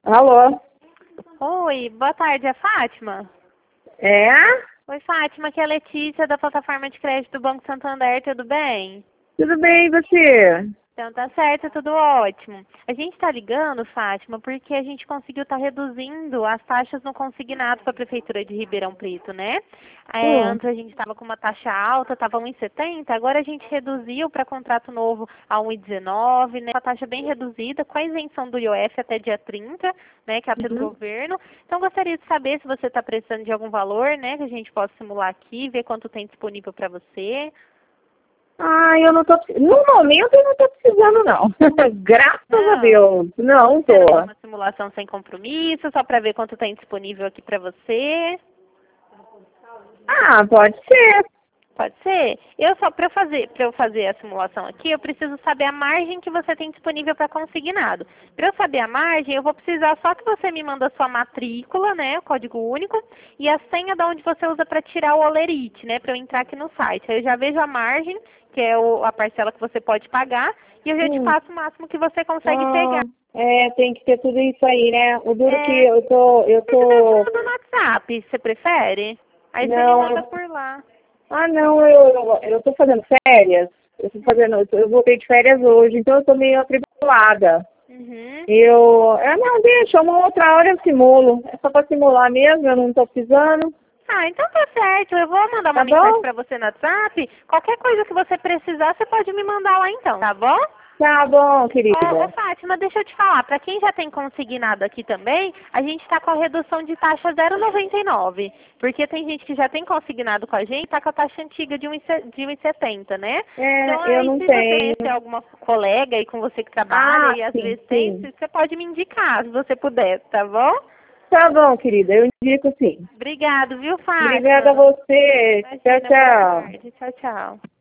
Alô? Oi, boa tarde, é Fátima? É? Oi, Fátima, aqui é a Letícia da plataforma de crédito do Banco Santander, tudo bem? Tudo bem, e você? Então tá certo, tudo ótimo. A gente está ligando, Fátima, porque a gente conseguiu estar reduzindo as taxas no consignado para a Prefeitura de Ribeirão Preto, né? Hum. Antes a gente estava com uma taxa alta, estava 1,70, agora a gente reduziu para contrato novo a 1,19, né? Uma taxa bem reduzida, com a isenção do IOF até dia 30, né? Que é a do Uhum. governo. Então gostaria de saber se você está precisando de algum valor, né? Que a gente possa simular aqui, ver quanto tem disponível para você. Eu não tô... No momento eu não tô precisando, não. Graças a Não. Deus. Não tô. Querendo uma simulação sem compromisso, só para ver quanto tem disponível aqui para você. Pode ser. Pode ser? Para eu fazer a simulação aqui, eu preciso saber a margem que você tem disponível para consignado. Para eu saber a margem, eu vou precisar só que você me manda a sua matrícula, né, o código único, e a senha de onde você usa para tirar o Olerite, né, para eu entrar aqui no site. Aí eu já vejo a margem, que é a parcela que você pode pagar, e eu já te Hum. passo o máximo que você consegue pegar. Tem que ter tudo isso aí, né? O duro que É, eu se quiser, eu tô... mando no WhatsApp, você prefere? Aí você me manda Não. por lá. Não, eu tô fazendo férias. Eu voltei de férias hoje, então eu tô meio atribulada. Uhum. Não, deixa, uma outra hora eu simulo. É só pra simular mesmo, eu não tô precisando. Ah, então tá certo. Eu vou mandar uma Tá mensagem bom? pra você no WhatsApp. Qualquer coisa que você precisar, você pode me mandar lá então, tá bom? Tá bom, Ô, querida. Fátima, deixa eu te falar. Pra quem já tem consignado aqui também, a gente tá com a redução de taxa 0,99. Porque tem gente que já tem consignado com a gente, tá com a taxa antiga de 1,70, né? Então Eu aí, não se você tenho. conhecer alguma colega aí com você que trabalha e às Sim, vezes tem, sim. você pode me indicar, se você puder, tá bom? Tá bom, querida, eu indico sim. Obrigado, viu, Obrigada a Fátima? você. Tchau, Imagina, boa tchau. tarde. Tchau, tchau.